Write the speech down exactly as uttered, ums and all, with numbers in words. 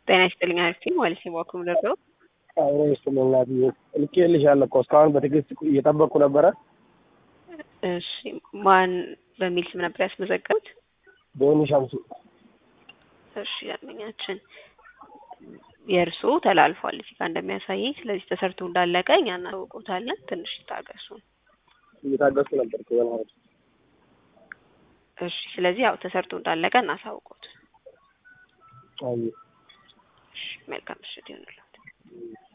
ጤና ይስጥልኝ አርሲ ማለት ነው ደረው አዎ ይስጥልኝ ናዲ ልኬልሻለሁ እኮ እስካሁን በትዕግስት እየጠበቅኩ ነበረ። እሺ ማን በሚል ስም ነበር ያስመዘገቡት? ቦኒ ሻምሱ። እሺ ያመኛችን የእርሱ ተላልፏል እዚህ ጋር እንደሚያሳየኝ። ስለዚህ ተሰርቶ እንዳለቀ እኛ እናውቀውታለን። ትንሽ ታገሱ። እየታገስኩ ነበር ከሆነ። እሺ ስለዚህ ያው ተሰርቶ እንዳለቀ እናሳውቀውት። አይ መልካም ምሽት ይሁንልዎት።